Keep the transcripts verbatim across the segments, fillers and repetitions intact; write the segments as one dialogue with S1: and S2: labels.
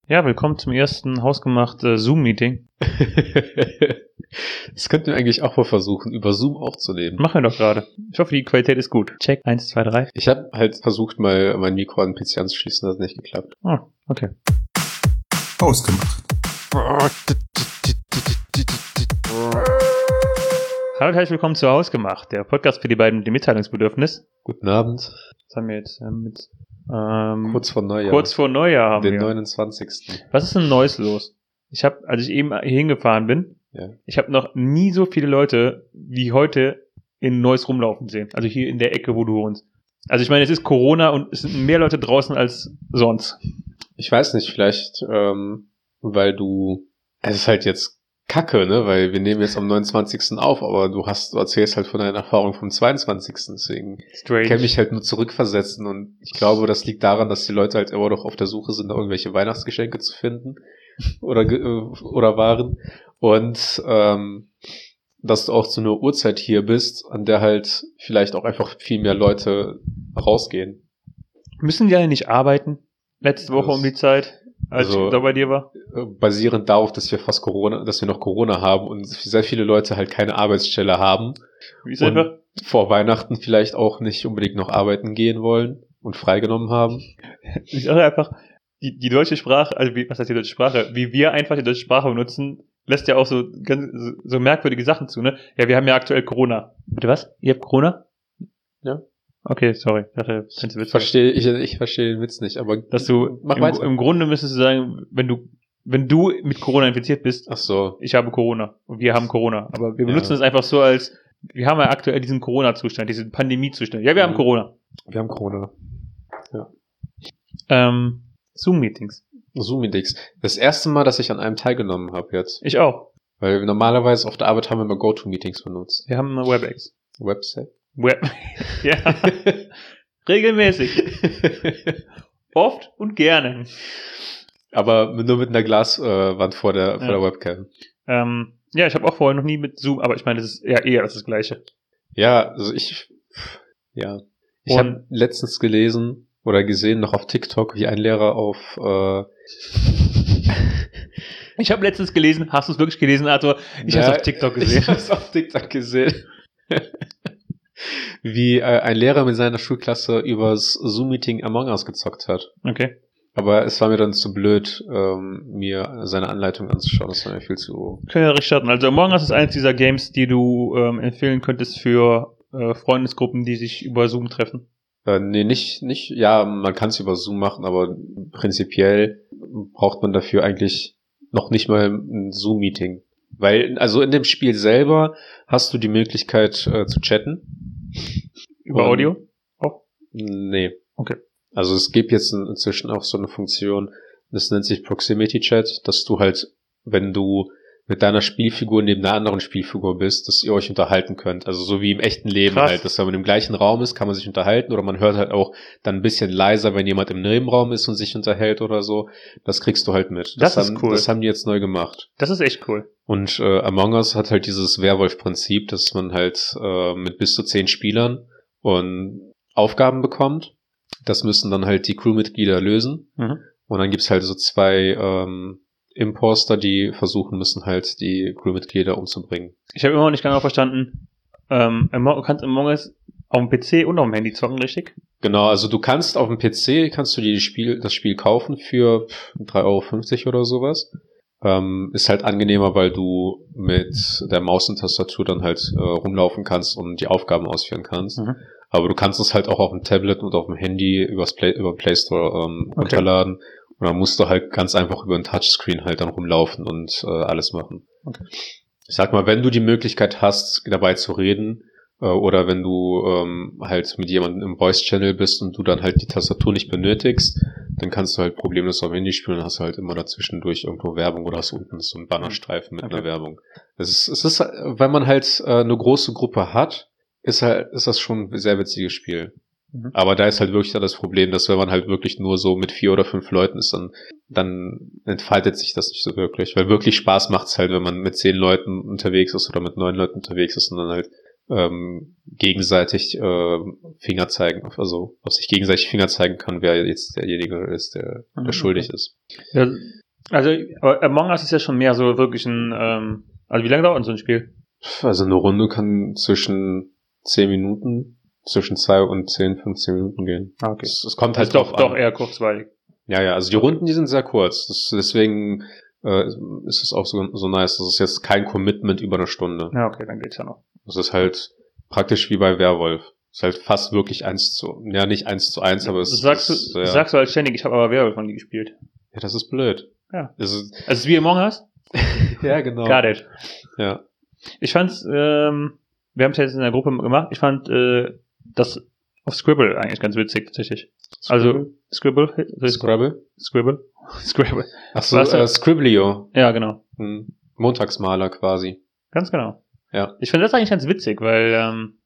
S1: Ja, willkommen zum ersten hausgemacht äh, Zoom-Meeting.
S2: Das könnten wir eigentlich auch mal versuchen, über Zoom aufzunehmen.
S1: Machen wir doch gerade. Ich hoffe, die Qualität ist gut. Check, eins, zwei, drei.
S2: Ich habe halt versucht, mal mein Mikro an den P C anzuschließen, das hat nicht geklappt.
S1: Oh, okay.
S3: Hausgemacht.
S1: Hallo und herzlich willkommen zu Hausgemacht, der Podcast für die beiden mit dem Mitteilungsbedürfnis.
S2: Guten Abend.
S1: Was haben wir jetzt ähm, mit... Ähm,
S2: Kurz vor Neujahr.
S1: Kurz vor Neujahr haben
S2: den
S1: wir.
S2: Den neunundzwanzigsten
S1: Was ist denn Neues los? Ich habe, als ich eben hier hingefahren bin,
S2: ja.
S1: ich habe noch nie so viele Leute wie heute in Neuss rumlaufen sehen. Also hier in der Ecke, wo du wohnst. Also ich meine, es ist Corona und es sind mehr Leute draußen als sonst.
S2: Ich weiß nicht, vielleicht, ähm, weil du, es ist halt jetzt Kacke, ne, weil wir nehmen jetzt am neunundzwanzigsten auf, aber du hast, du erzählst halt von deinen Erfahrungen vom zweiundzwanzigsten Deswegen
S1: Strange.
S2: kann mich halt nur zurückversetzen und ich glaube, das liegt daran, dass die Leute halt immer noch auf der Suche sind, da irgendwelche Weihnachtsgeschenke zu finden oder oder waren und ähm, dass du auch zu einer Uhrzeit hier bist, an der halt vielleicht auch einfach viel mehr Leute rausgehen.
S1: Müssen die ja nicht arbeiten? Letzte Woche
S2: das,
S1: um die Zeit, als
S2: also,
S1: ich da bei dir war?
S2: Basierend darauf, dass wir fast Corona, dass wir noch Corona haben und sehr viele Leute halt keine Arbeitsstelle haben.
S1: Wie ist einfach?
S2: Vor Weihnachten vielleicht auch nicht unbedingt noch arbeiten gehen wollen und freigenommen haben.
S1: Ich sage einfach, die, die deutsche Sprache, also wie, was heißt die deutsche Sprache? Wie wir einfach die deutsche Sprache benutzen, lässt ja auch so ganz, so, so merkwürdige Sachen zu, ne? Ja, wir haben ja aktuell Corona. Bitte was? Ihr habt Corona?
S2: Ja.
S1: Okay, sorry. Ich dachte,
S2: ich verstehe, ich, ich verstehe den Witz nicht, aber
S1: dass du
S2: mach
S1: im,
S2: weiter.
S1: Im Grunde müsstest du sagen, wenn du wenn du mit Corona infiziert bist,
S2: ach so,
S1: ich habe Corona und wir haben Corona, aber wir benutzen es ja. einfach so als, wir haben ja aktuell diesen Corona-Zustand, diesen Pandemie-Zustand. Ja, wir mhm. haben Corona.
S2: Wir haben Corona. Ja.
S1: Ähm, Zoom-Meetings.
S2: Zoom-Meetings. Das erste Mal, dass ich an einem teilgenommen habe jetzt.
S1: Ich auch.
S2: Weil normalerweise auf der Arbeit haben wir immer GoTo-Meetings benutzt.
S1: Wir haben eine WebEx.
S2: Website?
S1: Web. Ja. Regelmäßig. Oft und gerne.
S2: Aber nur mit einer Glaswand äh, vor der vor ja. der Webcam.
S1: Ähm, ja, ich habe auch vorher noch nie mit Zoom, aber ich meine, das ist eher eher das, das Gleiche.
S2: Ja, also ich ja. Ich habe letztens gelesen oder gesehen, noch auf TikTok, wie ein Lehrer auf äh
S1: Ich habe letztens gelesen, hast du es wirklich gelesen, Arthur? Ich ja, habe es auf TikTok gesehen.
S2: Ich habe es auf TikTok gesehen. Wie äh, ein Lehrer mit seiner Schulklasse übers Zoom-Meeting Among Us gezockt hat.
S1: Okay.
S2: Aber es war mir dann zu blöd, ähm, mir seine Anleitung anzuschauen. Das war mir viel zu...
S1: Können wir direkt starten. Also Among Us ist eines dieser Games, die du ähm, empfehlen könntest für äh, Freundesgruppen, die sich über Zoom treffen.
S2: Äh, nee, nicht, nicht, ja, man kann es über Zoom machen, aber prinzipiell braucht man dafür eigentlich noch nicht mal ein Zoom-Meeting. Weil, also in dem Spiel selber hast du die Möglichkeit äh, zu chatten.
S1: Über Und, Audio?
S2: Oh. Nee.
S1: Okay.
S2: Also es gibt jetzt inzwischen auch so eine Funktion, das nennt sich Proximity Chat, dass du halt, wenn du mit deiner Spielfigur neben einer anderen Spielfigur bist, dass ihr euch unterhalten könnt. Also so wie im echten Leben Krass. halt, dass wenn man im gleichen Raum ist, kann man sich unterhalten oder man hört halt auch dann ein bisschen leiser, wenn jemand im Nebenraum ist und sich unterhält oder so. Das kriegst du halt mit.
S1: Das,
S2: das
S1: ist
S2: haben,
S1: cool.
S2: Das haben die jetzt neu gemacht.
S1: Das ist echt cool.
S2: Und äh, Among Us hat halt dieses Werwolf-Prinzip, dass man halt äh, mit bis zu zehn Spielern und Aufgaben bekommt. Das müssen dann halt die Crewmitglieder lösen. Mhm. Und dann gibt's halt so zwei ähm, Imposter, die versuchen müssen, halt die Crewmitglieder umzubringen.
S1: Ich habe immer noch nicht genau verstanden, ähm, du kannst Among Us auf dem P C und auf dem Handy zocken, richtig?
S2: Genau, also du kannst auf dem P C, kannst du dir die Spiel, das Spiel kaufen für drei Euro fünfzig oder sowas. Ähm, ist halt angenehmer, weil du mit der Maus und Tastatur dann halt äh, rumlaufen kannst und die Aufgaben ausführen kannst. Mhm. Aber du kannst es halt auch auf dem Tablet und auf dem Handy übers Play, über Play Store ähm, okay. runterladen. Und dann musst du halt ganz einfach über ein Touchscreen halt dann rumlaufen und äh, alles machen. Okay. Ich sag mal, wenn du die Möglichkeit hast, dabei zu reden, äh, oder wenn du ähm, halt mit jemandem im Voice-Channel bist und du dann halt die Tastatur nicht benötigst, dann kannst du halt problemlos auf dem Handy spielen und hast halt immer dazwischendurch irgendwo Werbung oder hast unten so einen Bannerstreifen mit okay. einer Werbung. Es ist, es ist, wenn man halt äh, eine große Gruppe hat, ist halt, ist das schon ein sehr witziges Spiel. Mhm. Aber da ist halt wirklich das Problem, dass wenn man halt wirklich nur so mit vier oder fünf Leuten ist, dann, dann entfaltet sich das nicht so wirklich. Weil wirklich Spaß macht's halt, wenn man mit zehn Leuten unterwegs ist oder mit neun Leuten unterwegs ist und dann halt ähm, gegenseitig äh, Finger zeigen, also auf sich gegenseitig Finger zeigen kann, wer jetzt derjenige ist, der, der mhm, schuldig
S1: okay.
S2: ist.
S1: Ja, Also, aber Among Us ist ja schon mehr so wirklich ein, ähm, also wie lange dauert so ein Spiel?
S2: Also eine Runde kann zwischen zehn Minuten, zwischen zwei und zehn, fünfzehn Minuten gehen.
S1: Ah, okay.
S2: Es, es kommt
S1: Das
S2: halt
S1: ist doch,
S2: drauf an.
S1: doch eher kurzweilig.
S2: Ja, ja, also die Runden, die sind sehr kurz. Das, deswegen äh, ist es auch so, so nice. Das ist jetzt kein Commitment über eine Stunde.
S1: Ja, okay, dann geht's ja noch.
S2: Das ist halt praktisch wie bei Werwolf. Das ist halt fast wirklich eins zu, ja nicht eins zu eins, aber es
S1: das sagst
S2: ist,
S1: du,
S2: ja.
S1: das sagst du halt ständig, ich habe aber Werwolf von nie gespielt.
S2: Ja, das ist blöd.
S1: Ja.
S2: Das ist,
S1: Also es ist wie Among Us?
S2: ja, genau.
S1: Got it.
S2: Ja.
S1: Ich fand's, ähm, wir haben es jetzt in der Gruppe gemacht, ich fand äh, das auf Scribble eigentlich ganz witzig, tatsächlich. Also, Scribble?
S2: Scrabble?
S1: Scribble? Scribble.
S2: Ach so,
S1: Was,
S2: äh, Scriblio.
S1: Ja, genau.
S2: Hm. Montagsmaler quasi.
S1: Ganz genau.
S2: Ja.
S1: Ich finde das eigentlich ganz witzig, weil, ähm,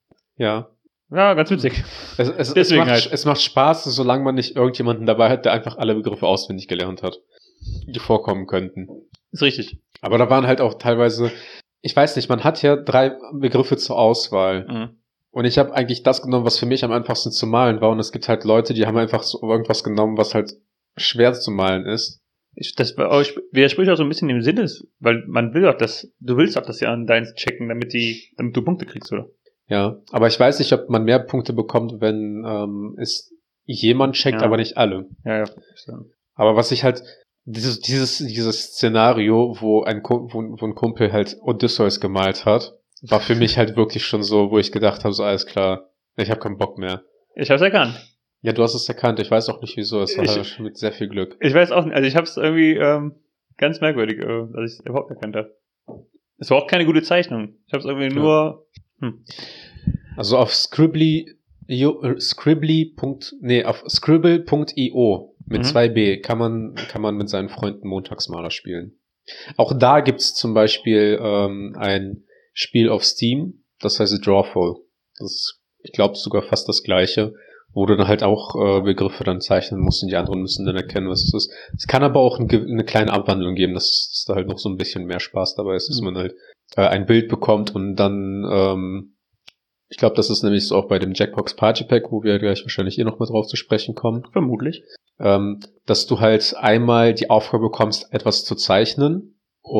S2: Ja.
S1: ja, ganz witzig.
S2: Es, es, es,
S1: Deswegen
S2: macht,
S1: halt.
S2: es macht Spaß, solange man nicht irgendjemanden dabei hat, der einfach alle Begriffe auswendig gelernt hat, die vorkommen könnten.
S1: Ist richtig.
S2: Aber da waren halt auch teilweise, ich weiß nicht, man hat ja drei Begriffe zur Auswahl.
S1: Mhm.
S2: Und ich habe eigentlich das genommen, was für mich am einfachsten zu malen war. Und es gibt halt Leute, die haben einfach so irgendwas genommen, was halt schwer zu malen ist.
S1: Ich, das widerspricht auch so ein bisschen dem Sinne, weil man will doch das, du willst doch das ja an deins checken, damit die, damit du Punkte kriegst, oder?
S2: Ja, aber ich weiß nicht, ob man mehr Punkte bekommt, wenn ähm, es jemand checkt,
S1: Ja.
S2: aber nicht alle.
S1: Ja, ja.
S2: Aber was ich halt, dieses, dieses, dieses Szenario, wo ein, Kum- wo, wo ein Kumpel halt Odysseus gemalt hat, war für mich halt wirklich schon so, wo ich gedacht habe, so alles klar, ich habe keinen Bock mehr.
S1: Ich hab's erkannt.
S2: Ja, du hast es erkannt, ich weiß auch nicht wieso, es war
S1: Ich-
S2: halt schon mit sehr viel Glück.
S1: Ich weiß auch nicht, also ich hab's irgendwie ähm, ganz merkwürdig, äh, dass ich es überhaupt erkannt habe. Es war auch keine gute Zeichnung. Ich hab's irgendwie
S2: Ja.
S1: nur, hm.
S2: Also auf Scribbly, io- äh, Scribbly. Nee, auf Scribble Punkt io mit
S1: Mhm.
S2: zwei B kann man, kann man mit seinen Freunden Montagsmaler spielen. Auch da gibt's zum Beispiel ähm, ein Spiel auf Steam, das heißt Drawful. Das ist, ich glaube, sogar fast das gleiche, wo du dann halt auch äh, Begriffe dann zeichnen musst und die anderen müssen dann erkennen, was es ist. Es kann aber auch ein, ge- eine kleine Abwandlung geben, dass, dass da halt noch so ein bisschen mehr Spaß dabei ist, dass
S1: Mhm.
S2: man halt äh, ein Bild bekommt und dann, ähm, ich glaube, das ist nämlich so auch bei dem Jackbox Party Pack, wo wir gleich wahrscheinlich eh noch mal drauf zu sprechen kommen,
S1: Vermutlich.
S2: ähm, dass du halt einmal die Aufgabe bekommst, etwas zu zeichnen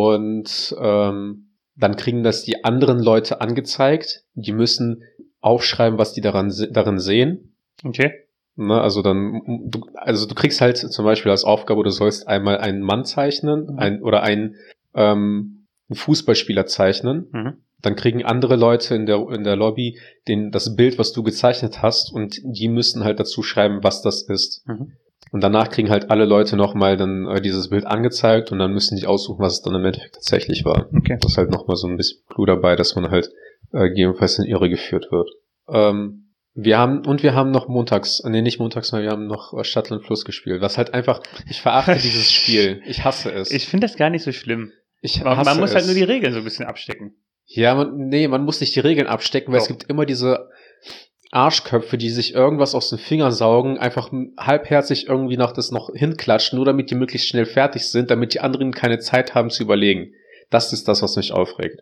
S2: und ähm, dann kriegen das die anderen Leute angezeigt. Die müssen aufschreiben, was die daran se- darin sehen.
S1: Okay.
S2: Ne, also dann, du, also du kriegst halt zum Beispiel als Aufgabe, du sollst einmal einen Mann zeichnen,
S1: Mhm.
S2: ein, oder einen, ähm, einen Fußballspieler zeichnen.
S1: Mhm.
S2: Dann kriegen andere Leute in der in der Lobby den das Bild, was du gezeichnet hast, und die müssen halt dazu schreiben, was das ist.
S1: Mhm.
S2: Und danach kriegen halt alle Leute nochmal dann äh, dieses Bild angezeigt und dann müssen die aussuchen, was es dann im Endeffekt tatsächlich war.
S1: Okay.
S2: Das ist halt nochmal so ein bisschen Clou dabei, dass man halt äh, gegebenenfalls in Irre geführt wird. Ähm, wir haben, und wir haben noch montags, nee, nicht montags, sondern wir haben noch äh, Stadtland Fluss gespielt, was halt einfach, ich verachte dieses Spiel. Ich hasse es.
S1: Ich finde das gar nicht so schlimm.
S2: ich
S1: Man,
S2: hasse
S1: man muss
S2: es.
S1: halt nur die Regeln so ein bisschen abstecken.
S2: Ja, man, nee, man muss nicht die Regeln abstecken, weil
S1: Doch.
S2: es gibt immer diese Arschköpfe, die sich irgendwas aus den Fingern saugen, einfach halbherzig irgendwie noch das noch hinklatschen, nur damit die möglichst schnell fertig sind, damit die anderen keine Zeit haben zu überlegen. Das ist das, was mich aufregt.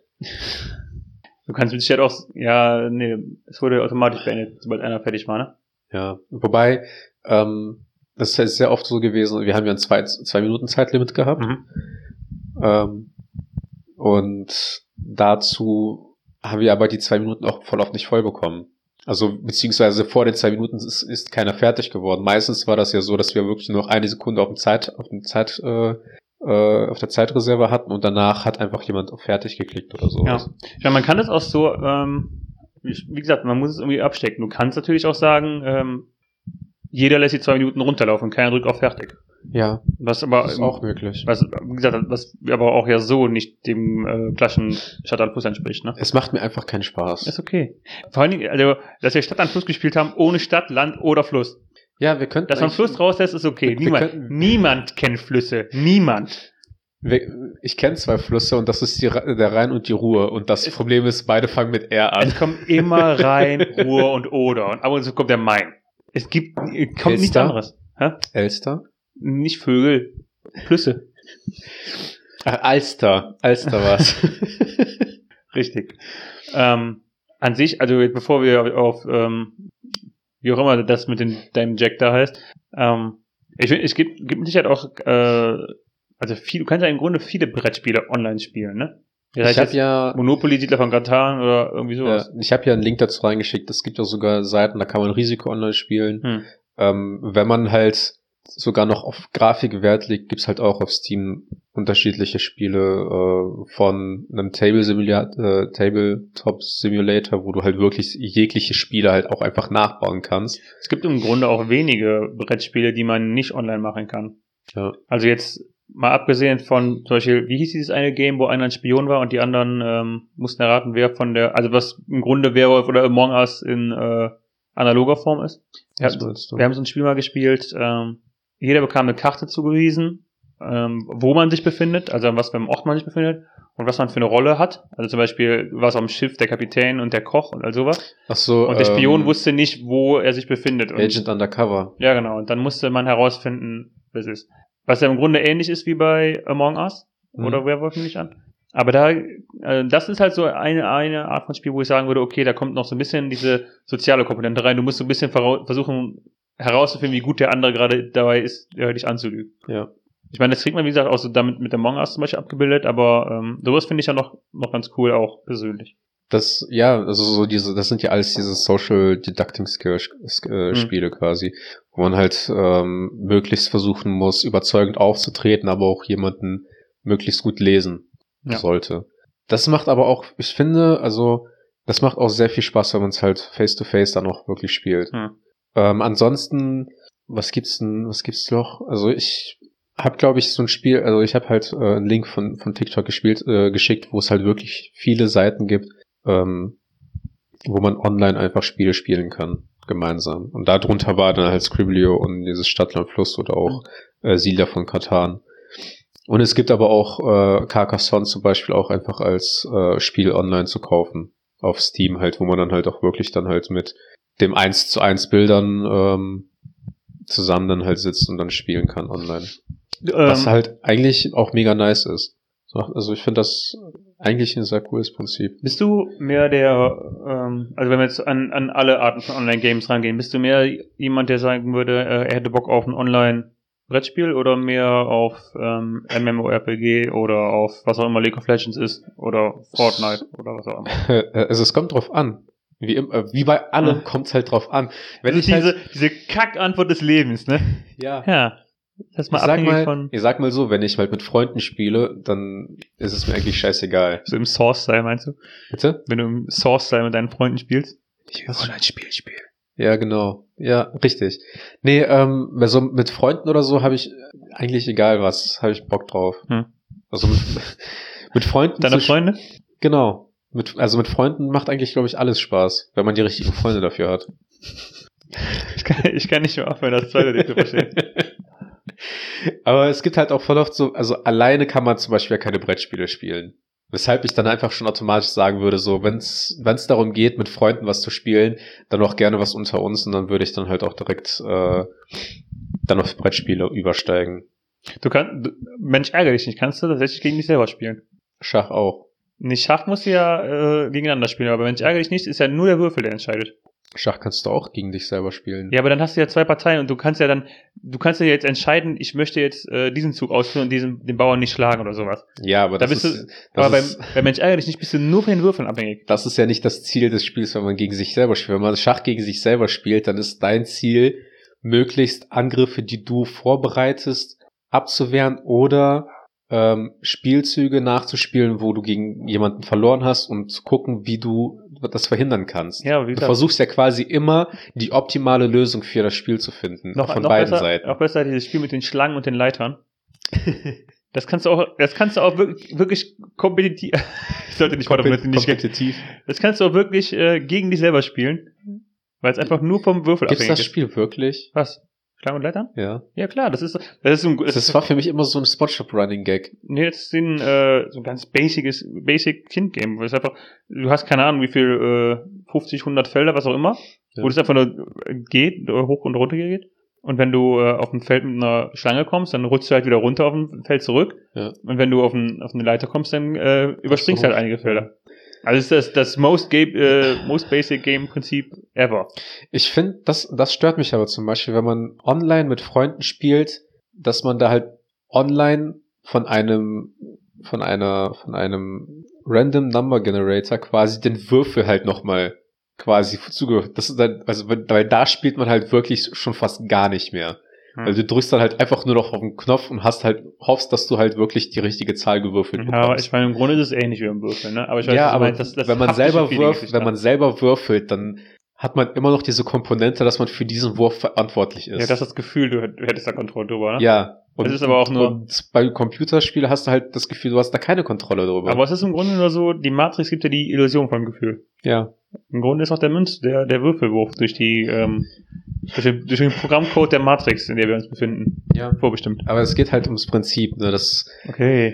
S1: Du kannst mit Sicherheit auch, ja, nee, es wurde automatisch beendet, sobald einer fertig war, ne?
S2: Ja, wobei, ähm, das ist sehr oft so gewesen, wir haben ja ein zwei, zwei Minuten Zeitlimit gehabt.
S1: Mhm.
S2: Ähm, und dazu haben wir aber die zwei Minuten auch voll oft nicht voll bekommen. Also beziehungsweise vor den zwei Minuten ist, ist keiner fertig geworden. Meistens war das ja so, dass wir wirklich nur noch eine Sekunde auf dem Zeit, auf dem Zeit, äh, äh, auf der Zeitreserve hatten und danach hat einfach jemand auf fertig geklickt oder so.
S1: Ja. Ja, man kann das auch so, ähm, wie wie gesagt, man muss es irgendwie abstecken. Du kannst natürlich auch sagen, ähm, jeder lässt die zwei Minuten runterlaufen, keiner drückt auf fertig.
S2: Ja,
S1: Was aber,
S2: das ist auch möglich.
S1: was, wie gesagt, was aber auch ja so nicht dem äh, klassischen Stadt an Fluss entspricht, ne?
S2: Es macht mir einfach keinen Spaß.
S1: Ist okay. Vor allen Dingen, also, dass wir Stadt an Fluss gespielt haben, ohne Stadt, Land oder Fluss.
S2: Ja, wir könnten
S1: Dass man
S2: eigentlich-
S1: Fluss rauslässt, ist okay.
S2: Wir- wir
S1: Niemand,
S2: könnten-
S1: niemand kennt Flüsse. Niemand.
S2: wir- ich kenne zwei Flüsse und das ist die, Ra- der Rhein und die Ruhr und das Problem ist, beide fangen mit R an.
S1: Es kommt immer Rhein, Ruhr und Oder. Und ab und zu kommt der Main. Es gibt, kommt nichts
S2: Elster?
S1: anderes. Hä?
S2: Elster?
S1: Nicht Vögel. Flüsse.
S2: Ach, Alster. Alster war's.
S1: Richtig. Ähm, an sich, also bevor wir auf, ähm, wie auch immer das mit den, deinem Jack da heißt, ähm, ich finde, es gibt, gibt mit Sicherheit auch äh, also viel, du kannst ja im Grunde viele Brettspiele online spielen, ne? Das
S2: Ich
S1: heißt
S2: habe
S1: jetzt
S2: ja,
S1: Monopoly, Siedler von Catan oder irgendwie
S2: ja,
S1: sowas.
S2: ich habe ja einen Link dazu reingeschickt. Es gibt ja sogar Seiten, da kann man Risiko online spielen.
S1: Hm.
S2: Ähm, wenn man halt sogar noch auf Grafik Wert legt, gibt's halt auch auf Steam unterschiedliche Spiele äh, von einem Table Simulator, äh, Tabletop Simulator, wo du halt wirklich jegliche Spiele halt auch einfach nachbauen kannst.
S1: Es gibt im Grunde auch wenige Brettspiele, die man nicht online machen kann.
S2: Ja.
S1: Also jetzt mal abgesehen von zum Beispiel, wie hieß dieses eine Game, wo einer ein Spion war und die anderen ähm, mussten erraten, wer von der, also was im Grunde Werwolf oder Among Us in äh, analoger Form ist. Wir,
S2: Was
S1: hatten,
S2: meinst du?
S1: wir haben so ein Spiel mal gespielt, ähm, jeder bekam eine Karte zugewiesen, ähm, wo man sich befindet, also an was für einem Ort man sich befindet und was man für eine Rolle hat. Also zum Beispiel war es am Schiff der Kapitän und der Koch und all sowas.
S2: Ach so,
S1: Und der Spion
S2: ähm,
S1: wusste nicht, wo er sich befindet. Und,
S2: Agent Undercover.
S1: ja, genau. Und dann musste man herausfinden, wer es ist. Was ja im Grunde ähnlich ist wie bei Among Us
S2: Mhm.
S1: oder Werwolf nicht an. Aber da, äh, das ist halt so eine, eine Art von Spiel, wo ich sagen würde, okay, da kommt noch so ein bisschen diese soziale Komponente rein. Du musst so ein bisschen verra- versuchen herauszufinden, wie gut der andere gerade dabei ist, äh, dich anzulügen.
S2: Ja.
S1: Ich meine, das kriegt man, wie gesagt, auch so damit mit Among Us zum Beispiel abgebildet, aber ähm, sowas finde ich ja noch, noch ganz cool, auch persönlich.
S2: Das, ja, also so diese, das sind ja alles diese Social Deducting Skill äh, Spiele
S1: Mhm.
S2: quasi, wo man halt ähm, möglichst versuchen muss, überzeugend aufzutreten, aber auch jemanden möglichst gut lesen
S1: Ja.
S2: sollte. Das macht aber auch, ich finde, also das macht auch sehr viel Spaß, wenn man es halt face to face dann auch wirklich spielt.
S1: Hm.
S2: Ähm, ansonsten, was gibt's denn, was gibt's noch? Also ich habe, glaube ich, so ein Spiel, also ich habe halt äh, einen Link von von TikTok gespielt, äh, geschickt, wo es halt wirklich viele Seiten gibt, ähm, wo man online einfach Spiele spielen kann, gemeinsam. Und darunter war dann halt Scriblio und dieses Stadtland Fluss oder auch äh, Siedler von Catan. Und es gibt aber auch äh, Carcassonne zum Beispiel auch einfach als äh, Spiel online zu kaufen. Auf Steam halt, wo man dann halt auch wirklich dann halt mit dem eins zu eins Bildern ähm, zusammen dann halt sitzt und dann spielen kann online. Was
S1: Ähm,
S2: halt eigentlich auch mega nice ist. So, also ich finde das eigentlich ein sehr cooles Prinzip.
S1: Bist du mehr der, ähm, also wenn wir jetzt an, an alle Arten von Online-Games rangehen, bist du mehr jemand, der sagen würde, äh, er hätte Bock auf ein Online-Brettspiel oder mehr auf ähm, MMORPG oder auf was auch immer League of Legends ist oder Fortnite oder was auch immer?
S2: Also es kommt drauf an. Wie, im, äh, wie bei allem
S1: Ah.
S2: kommt es halt drauf an. Wenn
S1: Das
S2: ich
S1: ist diese,
S2: halt,
S1: diese Kack-Antwort des Lebens, ne?
S2: ja,
S1: Ja. Das ist
S2: ich
S1: mal
S2: sag
S1: abhängig
S2: mal,
S1: von,
S2: ich sag mal so, wenn ich halt mit Freunden spiele, dann ist es mir eigentlich scheißegal.
S1: so im Source-Style meinst du?
S2: Bitte?
S1: Wenn du im Source-Style mit deinen Freunden spielst?
S2: Ich
S1: Online-Spiel spielen.
S2: Ja, genau. Ja, richtig. Nee, ähm, also mit Freunden oder so habe ich eigentlich egal was, habe ich Bock drauf.
S1: Hm.
S2: Also mit, mit Freunden
S1: Deine
S2: zu
S1: Freunde?
S2: Genau. Mit, also mit Freunden macht eigentlich, glaube ich, alles Spaß, wenn man die richtigen Freunde dafür hat.
S1: Ich kann, ich kann nicht mehr aufhören, das zweite Ding zu verstehen.
S2: Aber es gibt halt auch voll oft so, also alleine kann man zum Beispiel keine Brettspiele spielen. Weshalb ich dann einfach schon automatisch sagen würde, so, wenn es darum geht, mit Freunden was zu spielen, dann auch gerne was unter uns und dann würde ich dann halt auch direkt äh, dann auf Brettspiele übersteigen.
S1: Du kannst, du, Mensch, ärgere dich nicht, kannst du tatsächlich gegen dich selber spielen.
S2: Schach auch.
S1: Nicht Schach musst du ja äh, gegeneinander spielen, aber Mensch, ärgere dich nicht, ist ja nur der Würfel, der entscheidet.
S2: Schach kannst du auch gegen dich selber spielen.
S1: Ja, aber dann hast du ja zwei Parteien und du kannst ja dann, du kannst ja jetzt entscheiden, ich möchte jetzt äh, diesen Zug ausführen und diesen, den Bauern nicht schlagen oder sowas.
S2: Ja, aber
S1: Da
S2: das
S1: bist
S2: ist,
S1: du,
S2: das
S1: aber
S2: ist
S1: beim, beim Mensch, ärgere dich nicht, bist du nur von den Würfeln abhängig.
S2: das ist ja nicht das Ziel des Spiels, wenn man gegen sich selber spielt. Wenn man Schach gegen sich selber spielt, dann ist dein Ziel, möglichst Angriffe, die du vorbereitest, abzuwehren oder ähm, Spielzüge nachzuspielen, wo du gegen jemanden verloren hast und zu gucken, wie du das verhindern kannst.
S1: Ja, wie
S2: Du
S1: gesagt,
S2: versuchst ja quasi immer, die optimale Lösung für das Spiel zu finden.
S1: noch,
S2: von
S1: noch
S2: beiden
S1: besser,
S2: Seiten.
S1: Auch besser dieses Spiel mit den Schlangen und den Leitern. Das kannst du auch, das kannst du auch wirklich, wirklich kompetitiv, ich sollte nicht warte,
S2: Kompet-
S1: nicht
S2: kompetitiv.
S1: das kannst du auch wirklich äh, gegen dich selber spielen, weil es einfach nur vom Würfel
S2: Gibt's
S1: abhängig
S2: das
S1: ist.
S2: Spiel wirklich?
S1: Was? Schlangen und Leitern?
S2: Ja.
S1: Ja klar, das ist, das ist so ein, das
S2: Das
S1: ist,
S2: war für mich immer so ein Spotshop-Running-Gag.
S1: nee, das ist ein, äh, so ein ganz basiges, basic Kind-Game, wo es einfach, du hast keine Ahnung, wie viel, äh, fünfzig, hundert Felder, was auch immer,
S2: Ja.
S1: wo das einfach nur geht, äh, hoch und runter geht. Und wenn du äh, auf ein Feld mit einer Schlange kommst, dann rutschst du halt wieder runter auf ein Feld zurück.
S2: Ja.
S1: Und wenn du auf, ein, auf eine Leiter kommst, dann äh, überspringst du
S2: so.
S1: halt einige Felder. Also es ist das, das most, game, äh, most basic Game Prinzip ever.
S2: Ich finde, das, das stört mich aber zum Beispiel, wenn man online mit Freunden spielt, dass man da halt online von einem, von einer, von einem Random Number Generator quasi den Würfel halt nochmal quasi zugehört. Das ist dann, also, weil da spielt man halt wirklich schon fast gar nicht mehr. Hm. Also du drückst dann halt einfach nur noch auf den Knopf und hast halt, hoffst, dass du halt wirklich die richtige Zahl gewürfelt bekommst.
S1: Ja, aber ich meine, im Grunde ist es ähnlich wie im Würfeln, ne? Aber ich weiß,
S2: ja,
S1: was du
S2: aber
S1: meinst, das, das
S2: wenn man selber
S1: Feeling
S2: würfelt, wenn man selber würfelt, dann hat man immer noch diese Komponente, dass man für diesen Wurf verantwortlich ist.
S1: Ja, das ist das Gefühl, du, du hättest da Kontrolle drüber, ne?
S2: Ja.
S1: Und es ist aber auch nur.
S2: Und bei Computerspielen hast du halt das Gefühl, du hast da keine Kontrolle drüber.
S1: Aber es ist im Grunde nur so, die Matrix gibt ja die Illusion vom Gefühl.
S2: Ja.
S1: Im Grunde ist auch der Münz, der, der Würfelwurf durch die, ähm, durch den, durch den Programmcode der Matrix, in der wir uns befinden.
S2: Ja.
S1: Vorbestimmt.
S2: Aber es geht halt ums Prinzip, ne, das.
S1: Okay.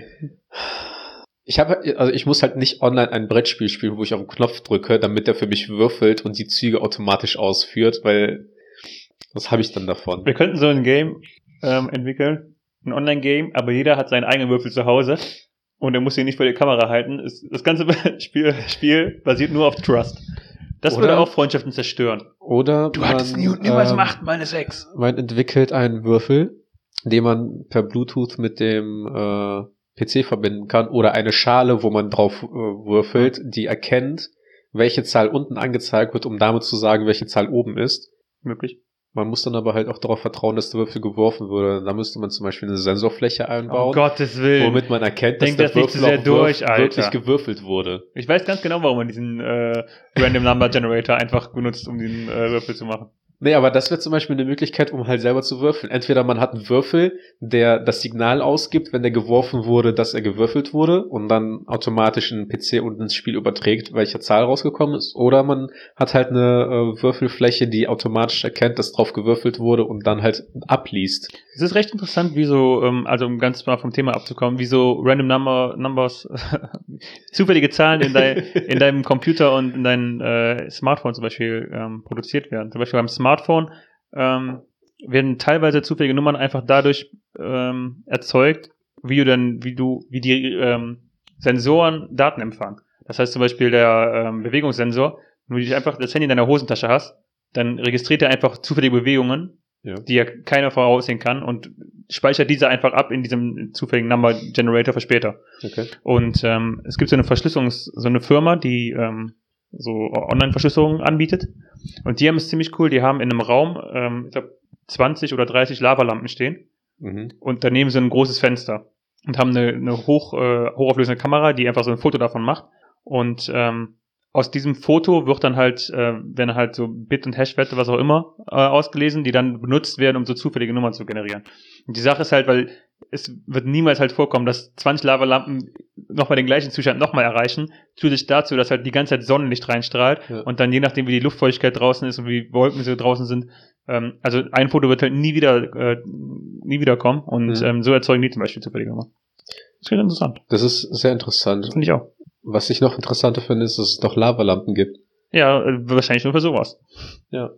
S2: Ich habe, also ich muss halt nicht online ein Brettspiel spielen, wo ich auf den Knopf drücke, damit der für mich würfelt und die Züge automatisch ausführt, weil, was habe ich dann davon?
S1: Wir könnten so ein Game, ähm, entwickeln, ein Online-Game, aber jeder hat seinen eigenen Würfel zu Hause und er muss ihn nicht vor die Kamera halten. Das ganze Spiel, Spiel basiert nur auf Trust. Das
S2: Oder,
S1: würde auch Freundschaften zerstören.
S2: Oder
S1: du
S2: man,
S1: hattest nie, niemals
S2: ähm,
S1: Macht, meine Sex.
S2: Man entwickelt einen Würfel, den man per Bluetooth mit dem äh, P C verbinden kann, oder eine Schale, wo man drauf äh, würfelt, die erkennt, welche Zahl unten angezeigt wird, um damit zu sagen, welche Zahl oben ist.
S1: Möglich.
S2: Man muss dann aber halt auch darauf vertrauen, dass der Würfel geworfen wurde. Da müsste man zum Beispiel eine Sensorfläche einbauen.
S1: Um Gottes Willen.
S2: Womit man erkennt, dass
S1: Denk
S2: der
S1: das nicht
S2: Würfel
S1: zu sehr
S2: auch
S1: durch,
S2: wirf-
S1: Alter.
S2: wirklich gewürfelt wurde.
S1: Ich weiß ganz genau, warum man diesen äh, Random Number Generator einfach benutzt, um den äh, Würfel zu machen.
S2: Nee, aber das wäre zum Beispiel eine Möglichkeit, um halt selber zu würfeln. Entweder man hat einen Würfel, der das Signal ausgibt, wenn der geworfen wurde, dass er gewürfelt wurde und dann automatisch in den P C und ins Spiel überträgt, welche Zahl rausgekommen ist. Oder man hat halt eine äh, Würfelfläche, die automatisch erkennt, dass drauf gewürfelt wurde und dann halt abliest.
S1: Es ist recht interessant, wie so, ähm, also um ganz mal vom Thema abzukommen, wie so Random Number Numbers, zufällige Zahlen in, dein, in deinem Computer und in deinem äh, Smartphone zum Beispiel ähm, produziert werden. Zum Beispiel beim Smartphone Smartphone ähm, werden teilweise zufällige Nummern einfach dadurch ähm, erzeugt, wie du dann, wie du, wie die ähm, Sensoren Daten empfangen. Das heißt zum Beispiel der ähm, Bewegungssensor, wenn du einfach das Handy in deiner Hosentasche hast, dann registriert er einfach zufällige Bewegungen, ja, die ja keiner voraussehen kann und speichert diese einfach ab in diesem zufälligen Number Generator für später.
S2: Okay.
S1: Und ähm, es gibt so eine Verschlüsselungs-, so eine Firma, die ähm, so Online-Verschlüsselung anbietet. Und die haben es ziemlich cool. Die haben in einem Raum, ähm, ich glaube, zwanzig oder dreißig Lavalampen stehen. Mhm. Und daneben so ein großes Fenster. Und haben eine, eine hoch, äh, hochauflösende Kamera, die einfach so ein Foto davon macht. Und ähm, aus diesem Foto wird dann halt, äh, werden halt so Bit- und Hashwerte, was auch immer, äh, ausgelesen, die dann benutzt werden, um so zufällige Nummern zu generieren. Und die Sache ist halt, weil es wird niemals halt vorkommen, dass zwanzig Lavalampen nochmal den gleichen Zustand nochmal erreichen, zusätzlich dazu, dass halt die ganze Zeit Sonnenlicht reinstrahlt, ja, und dann je nachdem, wie die Luftfeuchtigkeit draußen ist und wie Wolken so draußen sind, ähm, also ein Foto wird halt nie wieder äh, nie wieder kommen und mhm. ähm, so erzeugen die zum Beispiel zufällige Nummern. Das ist interessant.
S2: Das ist sehr interessant.
S1: Finde ich auch.
S2: Was ich noch interessanter finde, ist, dass es noch Lavalampen gibt.
S1: Ja, äh, wahrscheinlich nur für sowas.
S2: Ja.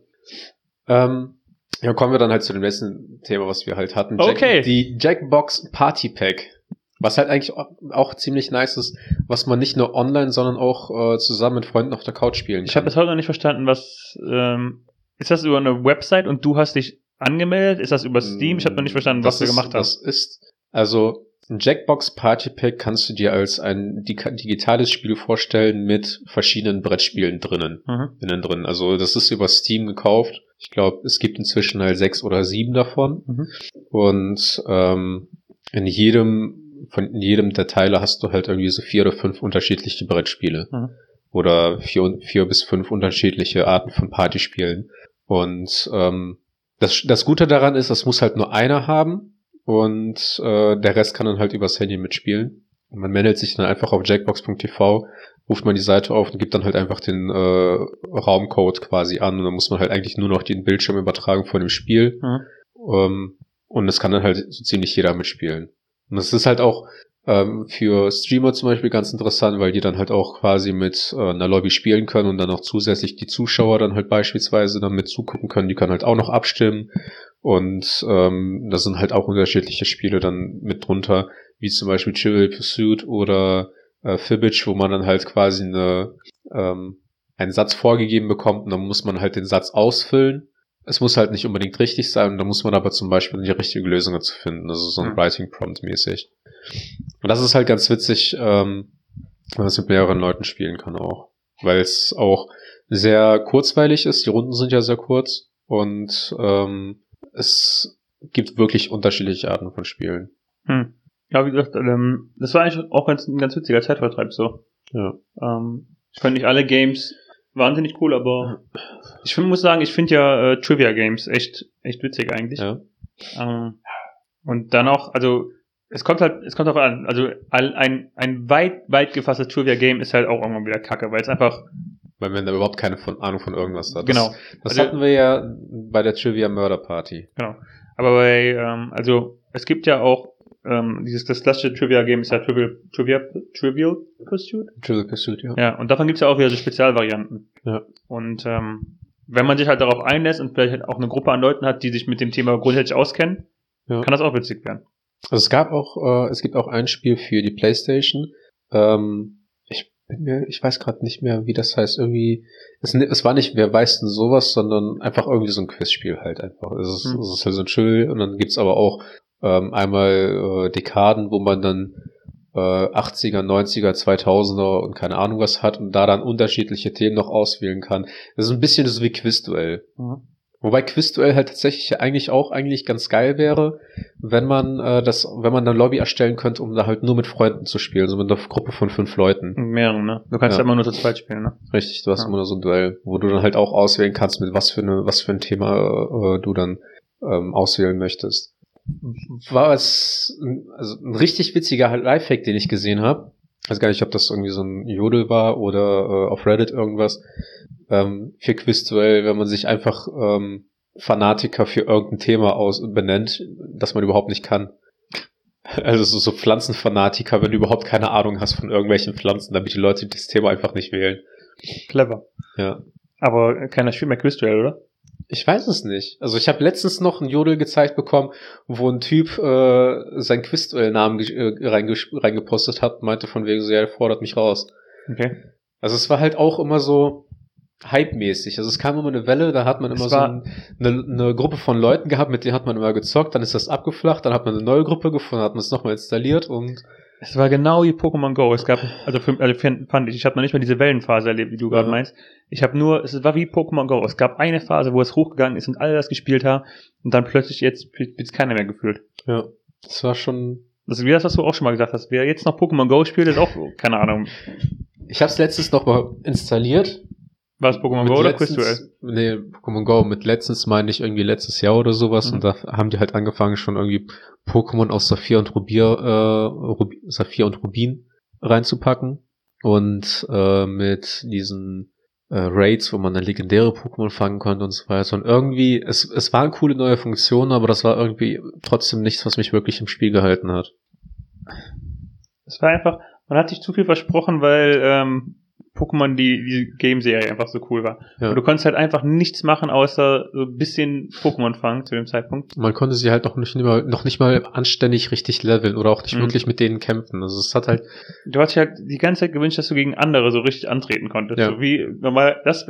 S2: Ähm, ja, kommen wir dann halt zu dem letzten Thema, was wir halt hatten. Jack,
S1: okay.
S2: Die Jackbox Party Pack. Was halt eigentlich auch, auch ziemlich nice ist, was man nicht nur online, sondern auch äh, zusammen mit Freunden auf der Couch spielen kann.
S1: Ich habe bis heute noch nicht verstanden, was, ähm, ist das über eine Website und du hast dich angemeldet? Ist das über Steam? Ich habe noch nicht verstanden, was
S2: das
S1: du
S2: ist,
S1: gemacht hast.
S2: Das ist, also ein Jackbox Party Pack kannst du dir als ein digitales Spiel vorstellen mit verschiedenen Brettspielen drinnen. Mhm. Innen drin. Also das ist über Steam gekauft. Ich glaube, es gibt inzwischen halt sechs oder sieben davon. Mhm. Und ähm, in jedem von jedem der Teile hast du halt irgendwie so vier oder fünf unterschiedliche Brettspiele. Mhm. Oder vier, vier bis fünf unterschiedliche Arten von Partyspielen. Und ähm, das, das Gute daran ist, es muss halt nur einer haben. Und äh, der Rest kann dann halt übers Handy mitspielen. Und man meldet sich dann einfach auf jackbox punkt t v, ruft man die Seite auf und gibt dann halt einfach den äh, Raumcode quasi an. Und dann muss man halt eigentlich nur noch den Bildschirm übertragen von dem Spiel. Mhm. Ähm, und das kann dann halt so ziemlich jeder mitspielen. Und das ist halt auch ähm, für Streamer zum Beispiel ganz interessant, weil die dann halt auch quasi mit äh, einer Lobby spielen können und dann auch zusätzlich die Zuschauer dann halt beispielsweise dann mit zugucken können. Die können halt auch noch abstimmen. Und ähm, da sind halt auch unterschiedliche Spiele dann mit drunter, wie zum Beispiel Trivial Pursuit oder äh, Fibbage, wo man dann halt quasi eine, ähm, einen Satz vorgegeben bekommt und dann muss man halt den Satz ausfüllen es muss halt nicht unbedingt richtig sein, da muss man aber zum Beispiel die richtige Lösung dazu finden, also so ein
S1: Mhm.
S2: Writing Prompt mäßig. Und das ist halt ganz witzig, ähm, wenn man es mit mehreren Leuten spielen kann auch, weil es auch sehr kurzweilig ist, die Runden sind ja sehr kurz und ähm, es gibt wirklich unterschiedliche Arten von Spielen.
S1: Hm. Ja, wie gesagt, ähm, das war eigentlich auch ganz, ein ganz witziger Zeitvertreib so.
S2: Ja.
S1: Ähm, ich fand nicht alle Games wahnsinnig cool, aber ich find, muss sagen, ich finde ja äh, Trivia-Games echt echt witzig eigentlich.
S2: Ja.
S1: Ähm, und dann auch, also es kommt halt, es kommt darauf an, also ein, ein, ein weit, weit gefasstes Trivia-Game ist halt auch irgendwann wieder kacke, weil es einfach,
S2: Weil man da überhaupt keine von, Ahnung von irgendwas hat.
S1: genau.
S2: Das, das
S1: Also-
S2: hatten wir ja bei der Trivia Murder Party.
S1: Genau. Aber bei, ähm, also es gibt ja auch ähm, dieses das klassische Trivia-Game ist ja Trivial, Trivia, Trivial Pursuit.
S2: Trivial Pursuit, ja.
S1: Ja, und davon gibt's ja auch wieder so Spezialvarianten.
S2: Ja.
S1: Und ähm, wenn man sich halt darauf einlässt und vielleicht halt auch eine Gruppe an Leuten hat, die sich mit dem Thema grundsätzlich auskennen,
S2: Ja.
S1: kann das auch witzig werden.
S2: Also es gab auch, äh, es gibt auch ein Spiel für die PlayStation. Ähm, ich bin mir, ich weiß gerade nicht mehr, wie das heißt. Irgendwie, es, es war nicht, wer weiß denn sowas, sondern einfach irgendwie so ein Quizspiel halt einfach. Es ist,
S1: Hm.
S2: es ist halt so ein Chill und dann gibt's aber auch ähm, einmal äh, Dekaden, wo man dann äh, achtziger, neunziger, zweitausender und keine Ahnung was hat und da dann unterschiedliche Themen noch auswählen kann. Das ist ein bisschen so wie Quizduell.
S1: Mhm.
S2: Wobei Quizduell halt tatsächlich eigentlich auch eigentlich ganz geil wäre, wenn man äh, das, wenn man eine Lobby erstellen könnte, um da halt nur mit Freunden zu spielen, also mit einer Gruppe von fünf Leuten.
S1: Und mehreren, ne? Du kannst
S2: Ja.
S1: ja immer nur zu zweit spielen, ne?
S2: Richtig, du hast
S1: Ja.
S2: immer nur so ein Duell, wo du dann halt auch auswählen kannst, mit was für eine, was für ein Thema äh, du dann ähm, auswählen möchtest. War es ein- also ein richtig witziger Lifehack, den ich gesehen habe. Ich weiß gar nicht, ob das irgendwie so ein Jodel war oder äh, auf Reddit irgendwas. Ähm, für Quizduell, wenn man sich einfach ähm, Fanatiker für irgendein Thema aus benennt, das man überhaupt nicht kann. Also so, so Pflanzenfanatiker, wenn du überhaupt keine Ahnung hast von irgendwelchen Pflanzen, damit die Leute das Thema einfach nicht wählen.
S1: Clever.
S2: Ja.
S1: Aber keiner spielt mehr Quizduell, oder?
S2: Ich weiß es nicht. Also ich habe letztens noch ein Jodel gezeigt bekommen, wo ein Typ äh, seinen Quizduell-Namen ge- äh, reinges- reingepostet hat, meinte von wegen so, ja, er fordert mich raus.
S1: Okay.
S2: Also es war halt auch immer so hype-mäßig. Also es kam immer eine Welle, da hat man
S1: Es
S2: immer so
S1: war-
S2: ein, eine, eine Gruppe von Leuten gehabt, mit denen hat man immer gezockt, dann ist das abgeflacht, dann hat man eine neue Gruppe gefunden, hat man es nochmal installiert und
S1: Es war genau wie Pokémon Go. Es gab, also, für, also fand ich, ich habe noch nicht mal diese Wellenphase erlebt, wie du gerade
S2: Ja.
S1: meinst. Ich habe nur, es war wie Pokémon Go. Es gab eine Phase, wo es hochgegangen ist und alle das gespielt haben und dann plötzlich jetzt jetzt keiner mehr gefühlt.
S2: ja, das war schon.
S1: Das ist wie das, was du auch schon mal gesagt hast. Wer jetzt noch Pokémon Go spielt, ist auch, keine Ahnung,
S2: Ich habe es letztens nochmal installiert.
S1: war es Pokémon
S2: Mit
S1: Go oder
S2: letztens-
S1: Quizduell?
S2: Nee, Pokémon Go. Mit letztens meine ich irgendwie letztes Jahr oder sowas.
S1: Mhm.
S2: Und da haben die halt angefangen, schon irgendwie Pokémon aus Saphir und Rubir, äh, Rubi, Saphir und Rubin reinzupacken. Und äh, mit diesen äh, Raids, wo man dann legendäre Pokémon fangen konnte und so weiter. Und irgendwie, es, es waren coole neue Funktionen, aber das war irgendwie trotzdem nichts, was mich wirklich im Spiel gehalten hat.
S1: Es war einfach, man hat sich zu viel versprochen, weil ähm, Pokémon die, die Game-Serie einfach so cool war.
S2: Ja.
S1: Und du konntest halt einfach nichts machen, außer so ein bisschen Pokémon fangen zu dem Zeitpunkt.
S2: Man konnte sie halt noch nicht mal, noch nicht mal anständig richtig leveln oder auch nicht
S1: Mhm.
S2: wirklich mit denen kämpfen. Also es hat halt,
S1: Du hast dich halt die ganze Zeit gewünscht, dass du gegen andere so richtig antreten konntest.
S2: Ja.
S1: So wie normal, das,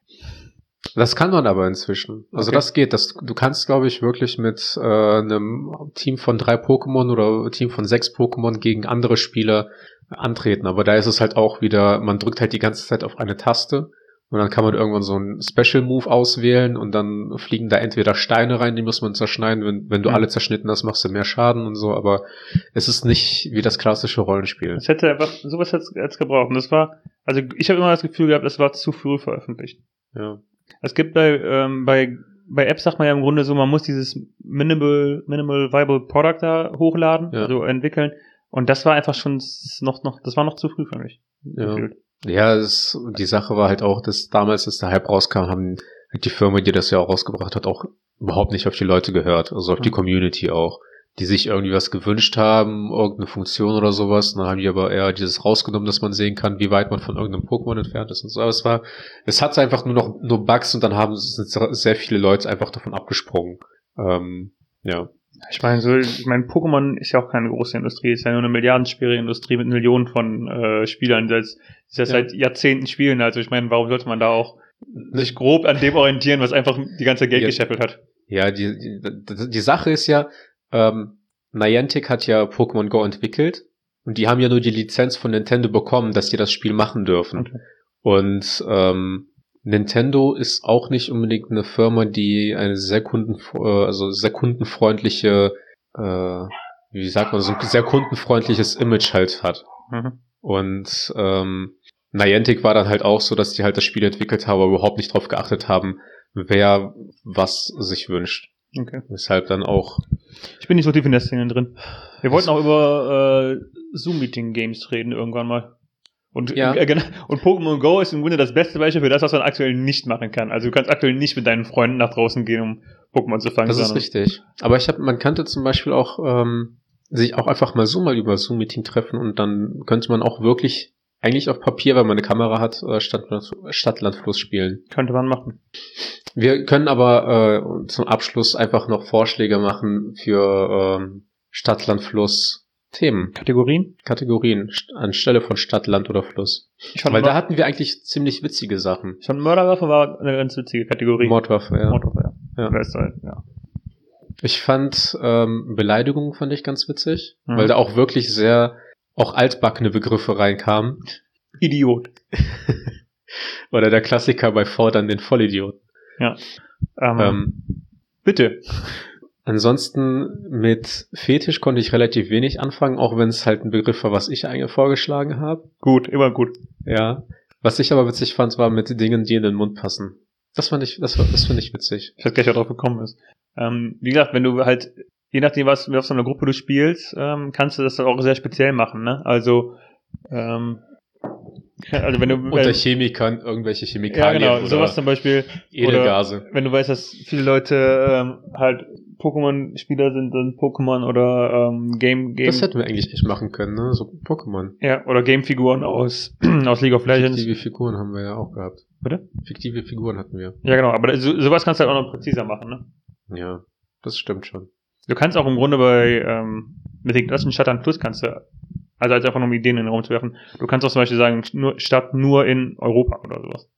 S2: das kann man aber inzwischen. Also
S1: Okay.
S2: das geht. Das, du kannst, glaube ich, wirklich mit äh, einem Team von drei Pokémon oder Team von sechs Pokémon gegen andere Spieler antreten. Aber da ist es halt auch wieder, man drückt halt die ganze Zeit auf eine Taste und dann kann man irgendwann so einen Special Move auswählen und dann fliegen da entweder Steine rein, die muss man zerschneiden. Wenn, wenn du
S1: Mhm.
S2: alle zerschnitten hast, machst du mehr Schaden und so. Aber es ist nicht wie das klassische Rollenspiel.
S1: das hätte einfach, sowas hätte es gebraucht. Und das war, also ich habe immer das Gefühl gehabt, es war zu früh veröffentlicht.
S2: Ja.
S1: Es gibt bei, ähm, bei, bei Apps sagt man ja im Grunde so, man muss dieses Minimal, Minimal Viable Product da hochladen,
S2: Ja.
S1: also entwickeln. Und das war einfach schon s- noch, noch, das war noch zu früh für mich.
S2: Ja.
S1: gefühlt.
S2: Ja, es, die Sache war halt auch, dass damals, als der Hype rauskam, haben halt die Firma, die das ja auch rausgebracht hat, auch überhaupt nicht auf die Leute gehört, also auf die
S1: Mhm.
S2: Community auch, die sich irgendwie was gewünscht haben, irgendeine Funktion oder sowas, und dann haben die aber eher dieses rausgenommen, dass man sehen kann, wie weit man von irgendeinem Pokémon entfernt ist und so. Aber es war, es hatte einfach nur noch nur Bugs und dann haben sind sehr viele Leute einfach davon abgesprungen. Ähm, ja.
S1: Ich meine, so, ich meine, Pokémon ist ja auch keine große Industrie, ist ja nur eine milliardenschwere Industrie mit Millionen von äh, Spielern, die das, die das
S2: Ja.
S1: seit Jahrzehnten spielen. Also ich meine, warum sollte man da auch sich grob an dem orientieren, was einfach die ganze Geld
S2: Ja.
S1: gescheppelt hat.
S2: Ja, die, die, die Sache ist ja, ähm, Niantic hat ja Pokémon Go entwickelt und die haben ja nur die Lizenz von Nintendo bekommen, dass die das Spiel machen dürfen.
S1: Okay.
S2: Und ähm, Nintendo ist auch nicht unbedingt eine Firma, die eine sehr kunden, also sehr kundenfreundliche, äh, wie sagt man, so ein sehr kundenfreundliches Image halt hat.
S1: Mhm.
S2: Und ähm, Niantic war dann halt auch so, dass die halt das Spiel entwickelt haben, aber überhaupt nicht drauf geachtet haben, wer was sich wünscht.
S1: Okay.
S2: Weshalb dann auch...
S1: Ich bin nicht so tief in der Szene drin. Wir wollten auch über äh, Zoom-Meeting-Games reden irgendwann mal. Und,
S2: Ja.
S1: äh, genau, und Pokémon Go ist im Grunde das beste Beispiel für das, was man aktuell nicht machen kann. Also du kannst aktuell nicht mit deinen Freunden nach draußen gehen, um Pokémon zu fangen.
S2: Das ist
S1: sondern-
S2: richtig. Aber ich habe, man könnte zum Beispiel auch ähm, sich auch einfach mal so mal über Zoom-Meeting treffen und dann könnte man auch wirklich eigentlich auf Papier, wenn man eine Kamera hat, äh, Stadt, Stadt-Land-Fluss spielen.
S1: Könnte man machen.
S2: Wir können aber äh, zum Abschluss einfach noch Vorschläge machen für ähm, Stadt-Land-Fluss Themen,
S1: Kategorien?
S2: Kategorien st- anstelle von Stadt, Land oder Fluss.
S1: Ich fand,
S2: Weil
S1: Mör-
S2: da hatten wir eigentlich ziemlich witzige Sachen.
S1: ich fand Mörderwaffe war eine ganz witzige Kategorie.
S2: Mordwaffe, ja.
S1: Mordwaffe, ja.
S2: Ja.
S1: Wer ist da? Ja.
S2: Ich fand ähm, Beleidigungen fand ich ganz witzig,
S1: Mhm.
S2: weil da auch wirklich sehr auch altbackene Begriffe reinkamen.
S1: Idiot.
S2: Oder der Klassiker bei Fordern den Vollidioten.
S1: Ja. Ähm,
S2: Ähm,
S1: bitte.
S2: ansonsten mit Fetisch konnte ich relativ wenig anfangen, auch wenn es halt ein Begriff war, was ich eigentlich vorgeschlagen habe.
S1: Gut, immer gut.
S2: Ja. Was ich aber witzig fand, war mit Dingen, die in den Mund passen. Das fand ich, das war, das finde ich witzig.
S1: Ich weiß gar nicht, wer drauf gekommen ist. Ähm, wie gesagt, wenn du halt, je nachdem, was, auf so einer Gruppe du spielst, ähm, kannst du das auch sehr speziell machen, ne? Also, ähm, also wenn du,
S2: Unter
S1: äh,
S2: Chemikern irgendwelche
S1: ja
S2: Chemikalien
S1: genau,
S2: oder
S1: sowas zum Beispiel,
S2: Edelgase.
S1: oder wenn du weißt, dass viele Leute ähm, halt Pokémon-Spieler sind, dann Pokémon oder ähm, Game, Game,
S2: Das hätten wir eigentlich echt machen können, ne? So Pokémon.
S1: ja, oder Game-Figuren aus, aus League of Legends.
S2: Fiktive Figuren haben wir ja auch gehabt.
S1: Bitte?
S2: Fiktive Figuren hatten wir.
S1: Ja, genau, aber so, sowas kannst du halt auch noch präziser machen, ne?
S2: Ja, das stimmt schon.
S1: Du kannst auch im Grunde bei, ähm, mit den klassischen Stadt Plus kannst du, also als einfach nur um Ideen in den Raum zu werfen, du kannst auch zum Beispiel sagen, nur, Stadt nur in Europa oder sowas.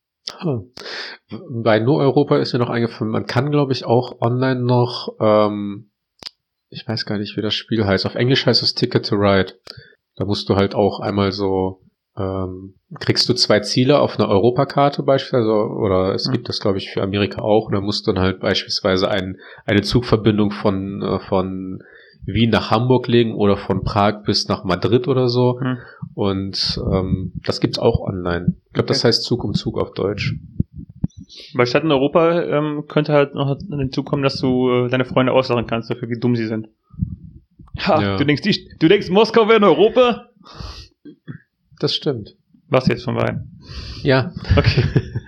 S2: Bei nur Europa ist mir noch eingefallen, man kann, glaube ich, auch online noch, ähm, ich weiß gar nicht, wie das Spiel heißt. Auf Englisch heißt es Ticket to Ride. Da musst du halt auch einmal so, ähm, kriegst du zwei Ziele auf einer Europakarte beispielsweise, oder es
S1: Mhm.
S2: gibt das, glaube ich, für Amerika auch, und dann musst du dann halt beispielsweise ein, eine Zugverbindung von, äh, von Wien nach Hamburg legen oder von Prag bis nach Madrid oder so.
S1: Hm.
S2: Und ähm, das gibt's auch online. Ich glaube, das
S1: Okay.
S2: heißt Zug um Zug auf Deutsch.
S1: Bei Stadt in Europa ähm, könnte halt noch hinzukommen, dass du äh, deine Freunde auslachen kannst dafür, wie dumm sie sind. Ha,
S2: Ja.
S1: du denkst, die, du denkst, Moskau wäre in Europa?
S2: Das stimmt.
S1: Was jetzt von Wein?
S2: Ja.
S1: Okay.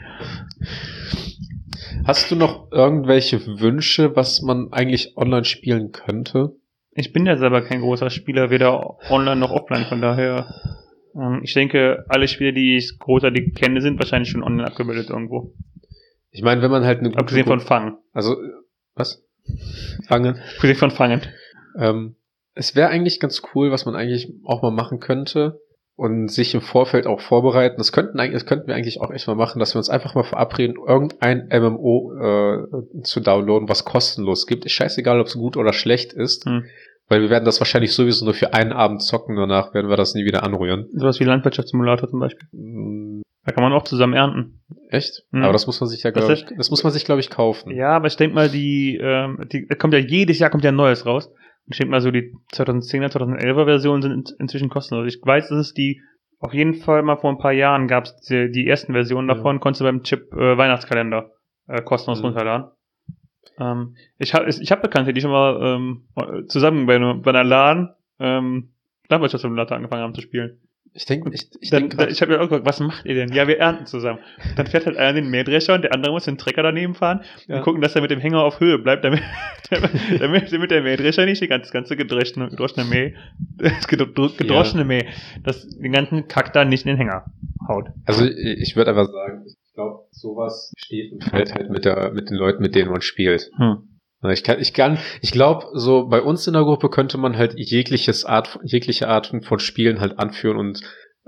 S2: Hast du noch irgendwelche Wünsche, was man eigentlich online spielen könnte?
S1: Ich bin ja selber kein großer Spieler, weder online noch offline, von daher, ähm, ich denke, alle Spiele, die ich großartig kenne, sind wahrscheinlich schon online abgebildet irgendwo.
S2: Ich meine, wenn man halt eine
S1: Abgesehen von Fangen.
S2: also was? Fangen.
S1: Abgesehen von Fangen.
S2: Ähm, es wäre eigentlich ganz cool, was man eigentlich auch mal machen könnte und sich im Vorfeld auch vorbereiten. Das könnten eigentlich, das könnten wir eigentlich auch echt mal machen, dass wir uns einfach mal verabreden, irgendein M M O äh, zu downloaden, was kostenlos gibt. Ist scheißegal, ob es gut oder schlecht ist,
S1: Hm.
S2: weil wir werden das wahrscheinlich sowieso nur für einen Abend zocken. Danach werden wir das nie wieder anrühren.
S1: Sowas wie Landwirtschaftssimulator zum Beispiel.
S2: Mm,
S1: Da kann man auch zusammen ernten.
S2: Echt?
S1: Hm.
S2: Aber das muss man sich ja,
S1: Das
S2: glaube ich,
S1: ist-
S2: das muss man sich, glaube ich, kaufen.
S1: Ja, aber ich denke mal, die, ähm, die da kommt ja jedes Jahr kommt ja ein neues raus. Und ich denke mal, so die zweitausendzehner, zweitausendelfer Versionen sind in, inzwischen kostenlos. Ich weiß, dass es die, auf jeden Fall mal vor ein paar Jahren gab es die, die ersten Versionen
S2: Ja.
S1: davon, konntest du beim Chip äh, Weihnachtskalender äh, kostenlos
S2: Mhm.
S1: runterladen. Ähm, ich habe ich hab Bekannte, die schon mal ähm, zusammen bei, einer- bei einer LAN ähm, Landwirtschaftssimulator angefangen haben zu spielen.
S2: Ich denke, ich, ich
S1: Dann,
S2: denke
S1: dann, ich habe ja auch gefragt, was macht ihr denn? Ja, wir ernten zusammen. Dann fährt halt einer den Mähdrescher und der andere muss den Trecker daneben fahren
S2: Ja.
S1: und gucken, dass er mit dem Hänger auf Höhe bleibt, damit, damit, damit der Mähdrescher nicht die ganze, ganze gedroschene, gedroschene Mäh, das gedro- gedroschene Mäh, das den ganzen Kack da nicht in den Hänger haut.
S2: Also ich würde einfach sagen, ich glaube, sowas steht und fällt halt mit der, mit den Leuten, mit denen man spielt.
S1: Hm.
S2: Na, Ich kann, ich kann, ich glaube, so bei uns in der Gruppe könnte man halt jegliches Art, jegliche Arten von Spielen halt anführen und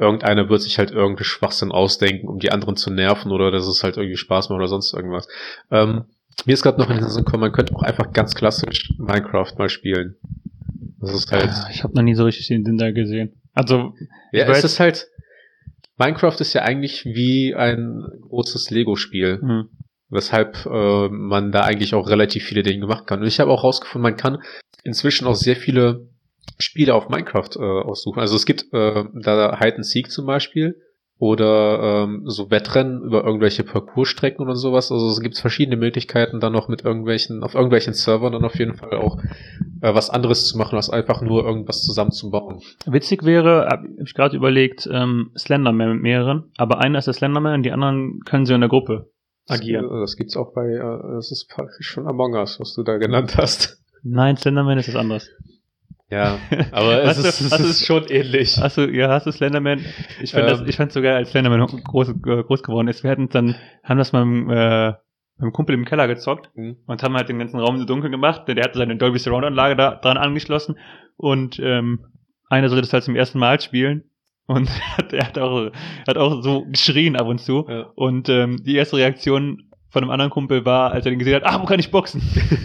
S2: irgendeiner wird sich halt irgendeinen Schwachsinn ausdenken, um die anderen zu nerven oder dass es halt irgendwie Spaß macht oder sonst irgendwas. Ähm, mir ist gerade noch in den Sinn gekommen, man könnte auch einfach ganz klassisch Minecraft mal spielen. Das ist halt...
S1: Ich habe noch nie so richtig den Sinn da gesehen. Also...
S2: Ja, es ist halt... Minecraft ist ja eigentlich wie ein großes Lego-Spiel. Mhm. Weshalb äh, man da eigentlich auch relativ viele Dinge machen kann. Und ich habe auch rausgefunden, man kann inzwischen auch sehr viele Spiele auf Minecraft äh, aussuchen. Also es gibt äh, da Hide and Seek zum Beispiel oder ähm, so Wettrennen über irgendwelche Parcoursstrecken oder sowas. Also es gibt verschiedene Möglichkeiten, dann noch mit irgendwelchen, auf irgendwelchen Servern dann auf jeden Fall auch äh, was anderes zu machen, als einfach nur irgendwas zusammenzubauen.
S1: Witzig wäre, habe ich gerade überlegt, ähm, Slenderman mit mehreren, aber einer ist der Slenderman und die anderen können sie in der Gruppe agieren.
S2: Das, das gibt's auch bei, äh, das ist praktisch schon Among Us, was du da genannt hast.
S1: Nein, Slenderman ist was anderes.
S2: Ja, aber es,
S1: du,
S2: ist, es ist schon ähnlich.
S1: Hast du, ja, hast du Slenderman? Ich fand ähm, das, ich fand sogar, als Slenderman groß, äh, groß geworden ist, wir hatten dann, haben das mal mit, äh, mit einem Kumpel im Keller gezockt mhm. und haben halt den ganzen Raum so dunkel gemacht. Der, der hatte seine Dolby Surround Anlage da dran angeschlossen und ähm, einer sollte das halt zum ersten Mal spielen und der hat auch, hat auch so geschrien ab und zu ja. und ähm, die erste Reaktion von einem anderen Kumpel war, als er den gesehen hat, ach, wo kann ich boxen?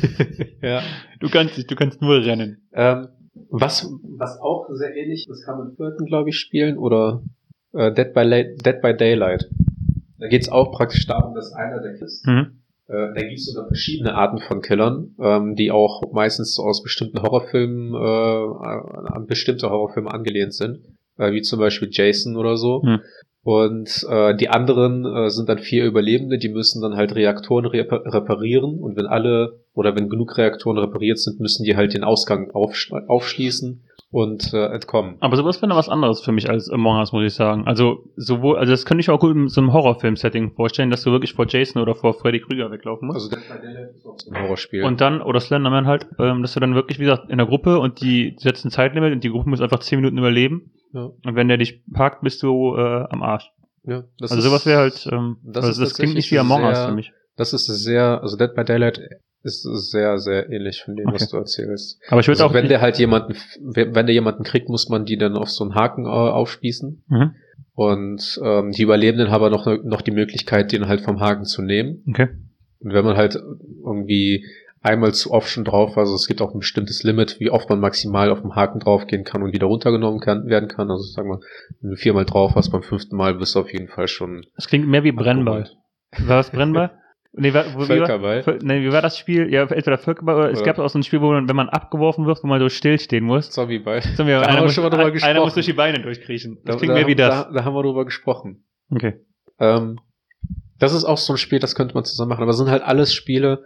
S2: Ja.
S1: Du kannst nicht, du kannst nur rennen.
S2: Ähm, Was, was auch sehr ähnlich ist, kann man Flirten, glaube ich, spielen oder äh, Dead by La- Dead by Daylight. Da geht's auch praktisch darum, dass einer der Kills, mhm. äh, da gibt's sogar verschiedene Arten von Killern, ähm, die auch meistens so aus bestimmten Horrorfilmen, äh, an bestimmte Horrorfilme angelehnt sind, äh, wie zum Beispiel Jason oder so. Mhm. Und äh, die anderen äh, sind dann vier Überlebende, die müssen dann halt Reaktoren repa- reparieren und wenn alle oder wenn genug Reaktoren repariert sind, müssen die halt den Ausgang aufsch- aufschließen und äh, entkommen.
S1: Aber sowas wäre noch was anderes für mich als Among Us, muss ich sagen. Also sowohl, also das könnte ich auch gut in so einem Horrorfilm-Setting vorstellen, dass du wirklich vor Jason oder vor Freddy Krüger weglaufen musst. Also das ist auch so ein Horrorspiel. Und dann, oder Slenderman halt, ähm, dass du dann wirklich, wie gesagt, in der Gruppe und die setzen Zeitlimit und die Gruppe muss einfach zehn Minuten überleben. Ja. Und wenn der dich packt, bist du äh, am Arsch. Ja, das also ist, sowas wäre halt, ähm, das, also das klingt nicht wie Among Us für mich.
S2: Das ist sehr, also Dead by Daylight ist sehr, sehr ähnlich von dem, okay. was du erzählst.
S1: Aber ich würde
S2: also
S1: auch,
S2: wenn der halt jemanden, wenn der jemanden kriegt, muss man die dann auf so einen Haken äh, aufspießen. Mhm. Und ähm, die Überlebenden haben aber noch, noch die Möglichkeit, den halt vom Haken zu nehmen.
S1: Okay.
S2: Und wenn man halt irgendwie einmal zu oft schon drauf, also es gibt auch ein bestimmtes Limit, wie oft man maximal auf dem Haken draufgehen kann und wieder runtergenommen kann, werden kann. Also sagen wir, wenn du viermal drauf hast, beim fünften Mal bist du auf jeden Fall schon...
S1: Das klingt mehr wie Brennball. War das Brennball? Nee, war, wo,
S2: Völkerball.
S1: Wie war, nee, wie war das Spiel? Ja, entweder Völkerball oder, oder es gab auch so ein Spiel, wo man, wenn man abgeworfen wird, wo man so stillstehen muss.
S2: Zombieball.
S1: Zombieball. Da einer, haben wir muss, schon mal drüber gesprochen. Einer muss durch die Beine durchkriechen. Das da, klingt da, mehr wie das.
S2: Da, da haben wir drüber gesprochen.
S1: Okay.
S2: Ähm, das ist auch so ein Spiel, das könnte man zusammen machen. Aber es sind halt alles Spiele,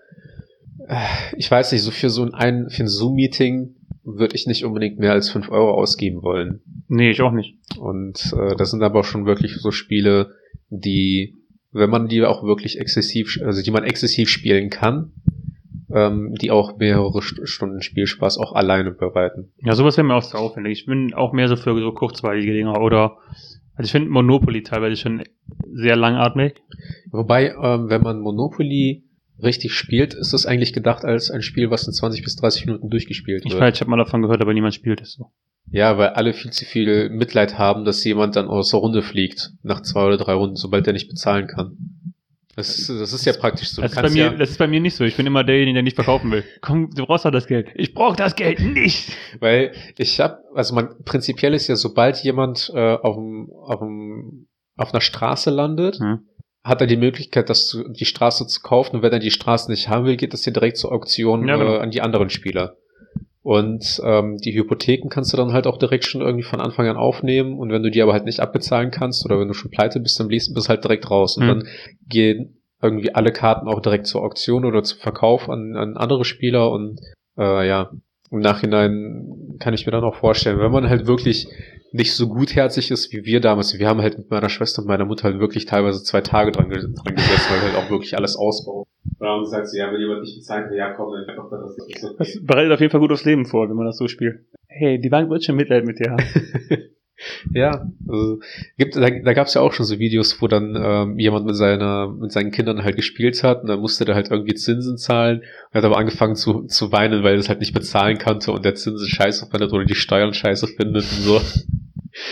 S2: ich weiß nicht, so für so ein, für ein Zoom-Meeting würde ich nicht unbedingt mehr als fünf Euro ausgeben wollen.
S1: Nee, ich auch nicht.
S2: Und äh, das sind aber auch schon wirklich so Spiele, die, wenn man die auch wirklich exzessiv, also die man exzessiv spielen kann, ähm, die auch mehrere St- Stunden Spielspaß auch alleine bereiten.
S1: Ja, sowas wäre mir auch so aufwendig. Ich bin auch mehr so für so kurzweilige Dinger oder, also ich finde Monopoly teilweise schon sehr langatmig.
S2: Wobei, ähm, wenn man Monopoly richtig spielt, ist das eigentlich gedacht als ein Spiel, was in zwanzig bis dreißig Minuten durchgespielt wird.
S1: Ich weiß, ich habe mal davon gehört, aber niemand spielt es so.
S2: Ja, weil alle viel zu viel Mitleid haben, dass jemand dann aus der Runde fliegt, nach zwei oder drei Runden, sobald er nicht bezahlen kann. Das ist, das ist ja praktisch so.
S1: Das ist, bei mir, ja, das ist bei mir nicht so. Ich bin immer derjenige, der nicht verkaufen will. Komm, du brauchst doch das Geld. Ich brauche das Geld nicht.
S2: Weil ich hab, also man, prinzipiell ist ja, sobald jemand äh, auf dem, auf dem, auf einer Straße landet, hm. hat er die Möglichkeit, das zu, die Straße zu kaufen. Und wenn er die Straße nicht haben will, geht das hier direkt zur Auktion ja, genau. äh, an die anderen Spieler. Und ähm, die Hypotheken kannst du dann halt auch direkt schon irgendwie von Anfang an aufnehmen. Und wenn du die aber halt nicht abbezahlen kannst oder wenn du schon pleite bist, dann bist du halt direkt raus. Und mhm. dann gehen irgendwie alle Karten auch direkt zur Auktion oder zum Verkauf an, an andere Spieler. Und äh, ja, im Nachhinein kann ich mir dann auch vorstellen, wenn man halt wirklich nicht so gutherzig ist wie wir damals. Wir haben halt mit meiner Schwester und meiner Mutter halt wirklich teilweise zwei Tage dran, dran gesetzt, weil wir halt auch wirklich alles ausbauen. Und dann haben gesagt, so, ja, wenn jemand nicht bezahlt, ja komm, dann einfach das nicht. Okay.
S1: Das bereitet auf jeden Fall gut aufs Leben vor, wenn man das so spielt. Hey, die Bank wird schon Mitleid mit dir haben.
S2: Ja, also gibt, da, da gab es ja auch schon so Videos, wo dann ähm, jemand mit seiner mit seinen Kindern halt gespielt hat und dann musste der halt irgendwie Zinsen zahlen und hat aber angefangen zu zu weinen, weil er es halt nicht bezahlen konnte und der Zinsen scheiße findet oder die Steuern scheiße findet und so.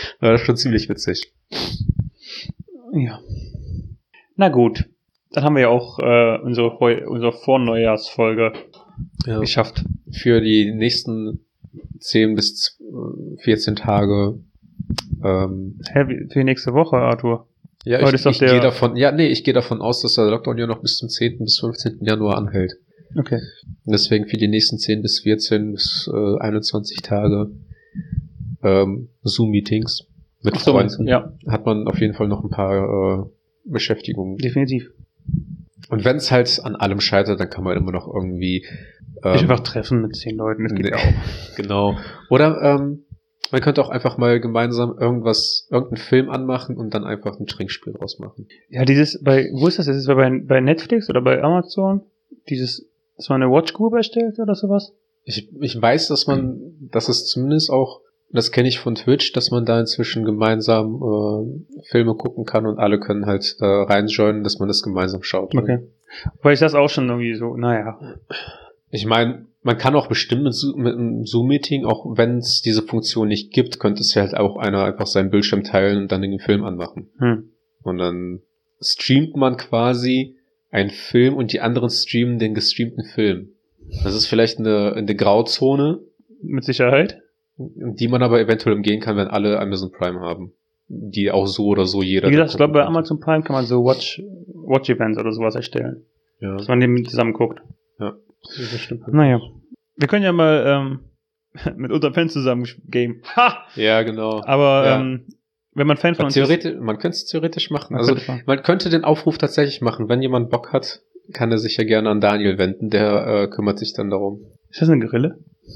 S2: War das schon ziemlich witzig.
S1: Ja. Na gut. Dann haben wir ja auch äh, unsere, unsere Vorneujahrsfolge
S2: Ja.
S1: geschafft.
S2: Für die nächsten zehn bis vierzehn Tage. Ähm,
S1: Hä, wie- für die nächste Woche, Arthur.
S2: ja,
S1: Heute
S2: ich,
S1: ist doch
S2: ich
S1: der-
S2: gehe davon, ja, nee, ich gehe davon aus, dass der Lockdown ja noch bis zum zehnten bis fünfzehnten Januar anhält.
S1: Okay.
S2: Und deswegen für die nächsten zehn bis vierzehn bis äh, einundzwanzig Tage ähm, Zoom-Meetings mit
S1: Ach so,
S2: Freunden.
S1: ja,
S2: Hat man auf jeden Fall noch ein paar äh, Beschäftigungen.
S1: definitiv.
S2: Und wenn es halt an allem scheitert, dann kann man immer noch irgendwie ähm,
S1: Sich einfach treffen mit zehn Leuten, das geht
S2: nee,
S1: ja auch.
S2: genau. Oder ähm, man könnte auch einfach mal gemeinsam irgendwas, irgendeinen Film anmachen und dann einfach ein Trinkspiel rausmachen.
S1: Ja, dieses, bei, wo ist das? Ist es bei, bei Netflix oder bei Amazon? Dieses, dass man eine Watch Group erstellt oder sowas?
S2: Ich, ich weiß, dass man, dass es zumindest auch, das kenne ich von Twitch, dass man da inzwischen gemeinsam äh, Filme gucken kann und alle können halt äh, reinjoinen, dass man das gemeinsam schaut.
S1: Okay. Weil ich das auch schon irgendwie so, naja.
S2: Ich meine, man kann auch bestimmt mit, Zo- mit einem Zoom-Meeting, auch wenn es diese Funktion nicht gibt, könnte es ja halt auch einer einfach seinen Bildschirm teilen und dann den Film anmachen.
S1: Hm.
S2: Und dann streamt man quasi einen Film und die anderen streamen den gestreamten Film. Das ist vielleicht eine, eine Grauzone,
S1: Mit Sicherheit.
S2: die man aber eventuell umgehen kann, wenn alle Amazon Prime haben. Die auch so oder so jeder.
S1: Wie gesagt,
S2: da
S1: ich glaube, bei
S2: gucken
S1: Amazon Prime kann man so Watch, Watch-Events oder sowas erstellen.
S2: kann.
S1: Dass
S2: Ja.
S1: man dem zusammen guckt.
S2: Ja. Das stimmt.
S1: Naja. Wir können ja mal ähm, mit unseren Fans zusammen game. Ha!
S2: Ja, genau.
S1: Aber
S2: Ja.
S1: ähm, wenn man Fan von
S2: Man,
S1: uns
S2: theoretisch, man könnte es theoretisch machen.
S1: Man
S2: Also
S1: könnte man.
S2: man könnte den Aufruf tatsächlich machen. Wenn jemand Bock hat, kann er sich ja gerne an Daniel wenden. Der äh, kümmert sich dann darum.
S1: Ist das eine Grille?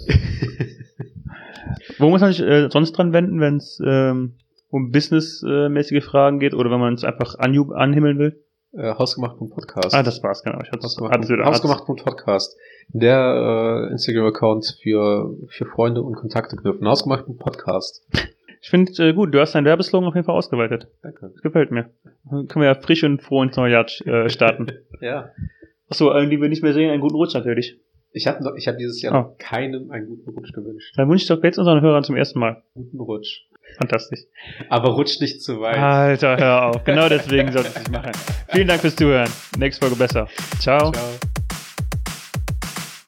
S1: Wo muss man sich äh, sonst dran wenden, wenn es ähm, um businessmäßige Fragen geht oder wenn man es einfach anju- anhimmeln will?
S2: Äh, Hausgemacht.podcast.
S1: Ah, das war's, genau. Ich hatte
S2: Hausgemacht.
S1: es wieder.
S2: Hausgemacht.podcast. Der äh, Instagram-Account für, für Freunde und Kontakte knüpfen. Hausgemacht.podcast.
S1: Ich finde äh, gut, du hast deinen Werbeslogan auf jeden Fall ausgeweitet.
S2: Danke.
S1: Das gefällt mir. Dann können wir ja frisch und froh ins neue Jahr äh, starten.
S2: Ja.
S1: Achso, äh, die wir nicht mehr sehen, einen guten Rutsch natürlich.
S2: Ich habe noch, ich habe dieses Jahr
S1: Ah.
S2: noch keinem einen guten Rutsch gewünscht.
S1: Dann wünsche ich doch jetzt unseren Hörern zum ersten Mal.
S2: Guten Rutsch.
S1: Fantastisch.
S2: Aber rutsch nicht zu weit.
S1: Alter, hör auf. Genau deswegen sollte ich es machen. Vielen Dank fürs Zuhören. Nächste Folge besser. Ciao.
S2: Ciao.